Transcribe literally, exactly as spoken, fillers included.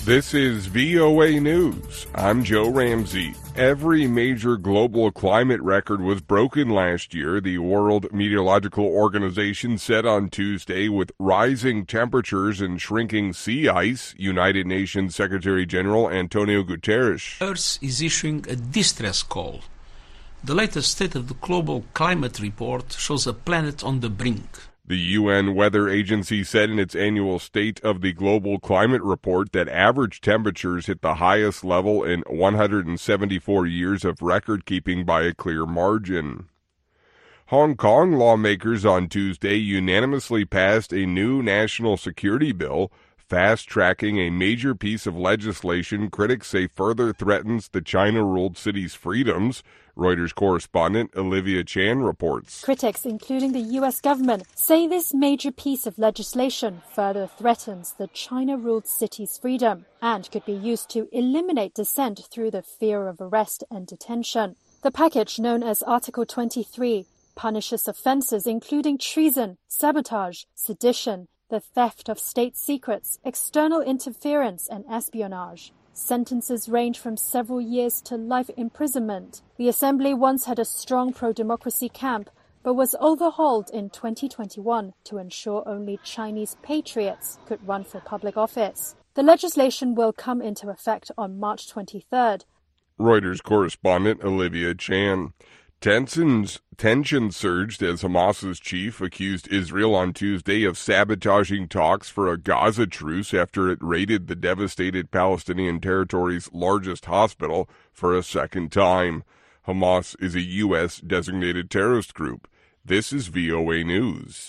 This is V O A News. I'm Joe Ramsey. Every major global climate record was broken last year, the World Meteorological Organization said on Tuesday, with rising temperatures and shrinking sea ice, United Nations Secretary General Antonio Guterres. Earth is issuing a distress call. The latest State of the Global Climate Report shows a planet on the brink. The U N Weather Agency said in its annual State of the Global Climate Report that average temperatures hit the highest level in one hundred seventy-four years of record-keeping by a clear margin. Hong Kong lawmakers on Tuesday unanimously passed a new national security bill, fast-tracking a major piece of legislation critics say further threatens the China-ruled city's freedoms. Reuters correspondent Olivia Chan reports. Critics, including the U S government, say this major piece of legislation further threatens the China-ruled city's freedom and could be used to eliminate dissent through the fear of arrest and detention. The package, known as Article twenty-three, punishes offences including treason, sabotage, sedition, the theft of state secrets, external interference and espionage. Sentences range from several years to life imprisonment. The assembly once had a strong pro-democracy camp, but was overhauled in twenty twenty-one to ensure only Chinese patriots could run for public office. The legislation will come into effect on March twenty-third. Reuters correspondent Olivia Chan. Tensions, tension surged as Hamas's chief accused Israel on Tuesday of sabotaging talks for a Gaza truce after it raided the devastated Palestinian territory's largest hospital for a second time. Hamas is a U S designated terrorist group. This is V O A News.